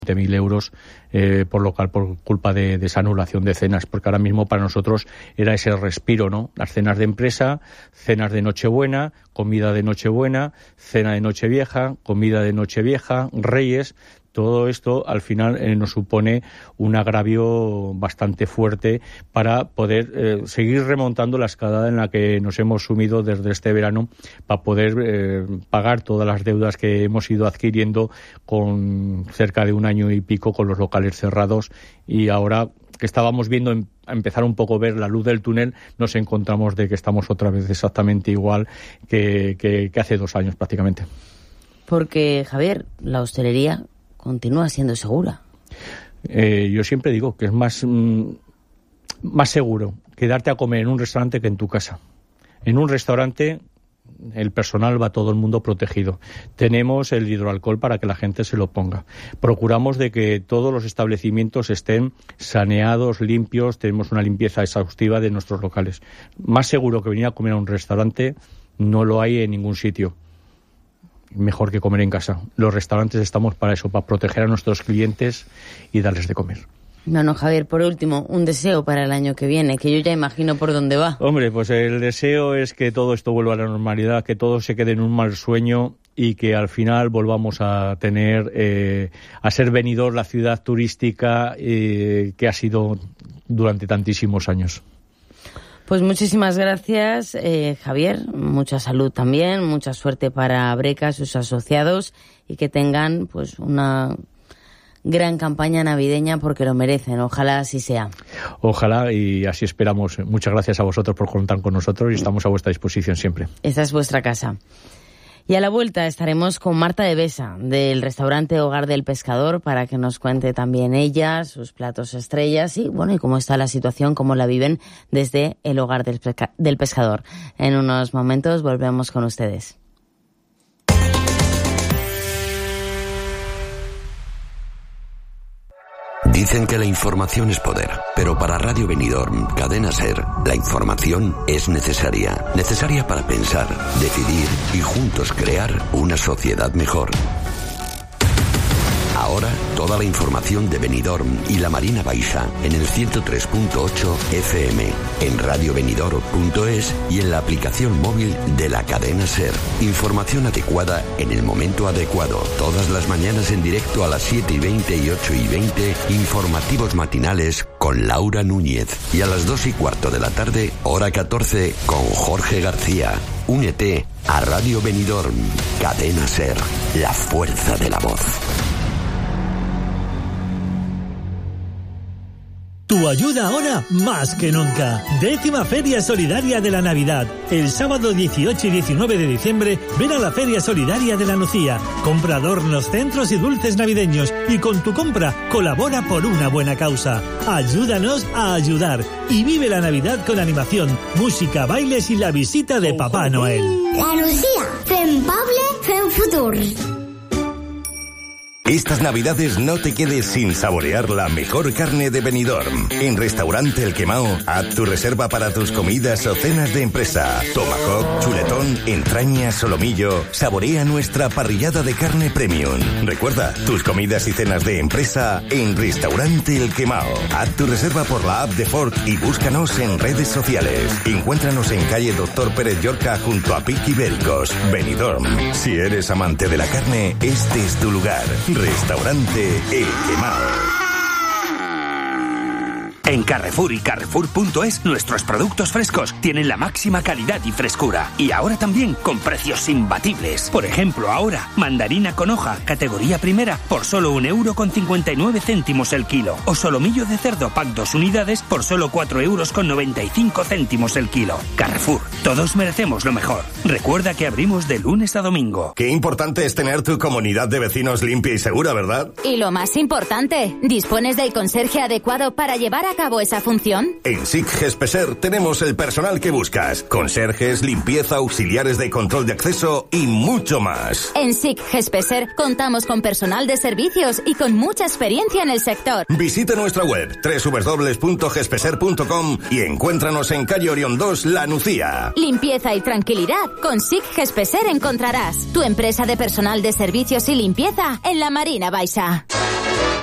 20.000 euros por local por culpa de esa anulación de cenas, porque ahora mismo para nosotros era ese respiro, ¿no? Las cenas de empresa, cenas de Nochebuena, comida de Nochebuena, cena de Nochevieja, comida de Nochevieja, Reyes. Todo esto al final nos supone un agravio bastante fuerte para poder seguir remontando la escalada en la que nos hemos sumido desde este verano, para poder pagar todas las deudas que hemos ido adquiriendo con cerca de 1 año y pico con los locales cerrados, y ahora que estábamos viendo a empezar un poco a ver la luz del túnel, nos encontramos de que estamos otra vez exactamente igual que hace 2 años prácticamente. Porque, Javier, la hostelería continúa siendo segura. Yo siempre digo que es más seguro quedarte a comer en un restaurante que en tu casa. En un restaurante el personal va todo el mundo protegido. Tenemos el hidroalcohol para que la gente se lo ponga. Procuramos de que todos los establecimientos estén saneados, limpios. Tenemos una limpieza exhaustiva de nuestros locales. Más seguro que venir a comer a un restaurante no lo hay en ningún sitio. Mejor que comer en casa. Los restaurantes estamos para eso, para proteger a nuestros clientes y darles de comer. Bueno, Javier, por último, un deseo para el año que viene, que yo ya imagino por dónde va. Hombre, pues el deseo es que todo esto vuelva a la normalidad, que todo se quede en un mal sueño y que al final volvamos a tener, a ser Benidorm la ciudad turística que ha sido durante tantísimos años. Pues muchísimas gracias, Javier. Mucha salud también, mucha suerte para Breca, sus asociados, y que tengan pues una gran campaña navideña porque lo merecen. Ojalá así sea. Ojalá, y así esperamos. Muchas gracias a vosotros por contar con nosotros y estamos a vuestra disposición siempre. Esta es vuestra casa. Y a la vuelta estaremos con Marta de Besa, del restaurante Hogar del Pescador, para que nos cuente también ella sus platos estrellas y, bueno, y cómo está la situación, cómo la viven desde el Hogar del Pescador. En unos momentos volvemos con ustedes. Dicen que la información es poder, pero para Radio Benidorm, Cadena SER, la información es necesaria. Necesaria para pensar, decidir y juntos crear una sociedad mejor. Ahora, toda la información de Benidorm y la Marina Baixa en el 103.8 FM, en radiobenidorm.es y en la aplicación móvil de la cadena SER. Información adecuada en el momento adecuado. Todas las mañanas en directo a las 7:20 y 8:20, informativos matinales con Laura Núñez. Y a las 2:15 de la tarde, hora 14, con Jorge García. Únete a Radio Benidorm, Cadena SER, la fuerza de la voz. Tu ayuda ahora más que nunca. 10ª Feria Solidaria de la Navidad. El sábado 18 y 19 de diciembre, ven a la Feria Solidaria de la Nucía. Compra adornos, centros y dulces navideños. Y con tu compra, colabora por una buena causa. Ayúdanos a ayudar. Y vive la Navidad con animación, música, bailes y la visita de Papá Noel. La Nucía. Fem poble, fem futur. Estas Navidades no te quedes sin saborear la mejor carne de Benidorm. En Restaurante El Quemao, haz tu reserva para tus comidas o cenas de empresa. Tomahawk, chuletón, entraña, solomillo. Saborea nuestra parrillada de carne premium. Recuerda, tus comidas y cenas de empresa en Restaurante El Quemao. Haz tu reserva por la app de Ford y búscanos en redes sociales. Encuéntranos en calle Doctor Pérez Llorca junto a Pic Ibéricos. Benidorm. Si eres amante de la carne, este es tu lugar. Restaurante El Quemao. En Carrefour y Carrefour.es, nuestros productos frescos tienen la máxima calidad y frescura. Y ahora también con precios imbatibles. Por ejemplo, ahora, mandarina con hoja, categoría primera, por solo 1,59 € el kilo. O solomillo de cerdo, pack 2 unidades, por solo 4,95 € el kilo. Carrefour, todos merecemos lo mejor. Recuerda que abrimos de lunes a domingo. Qué importante es tener tu comunidad de vecinos limpia y segura, ¿verdad? Y lo más importante, ¿dispones del conserje adecuado para llevar a cabo esa función? En SIC Gespeser tenemos el personal que buscas. Conserjes, limpieza, auxiliares de control de acceso y mucho más. En SIC Gespeser contamos con personal de servicios y con mucha experiencia en el sector. Visita nuestra web www.gespeser.com y encuéntranos en calle Orión 2, La Nucía. Limpieza y tranquilidad con SIC Gespeser encontrarás. Tu empresa de personal de servicios y limpieza en la Marina Baixa.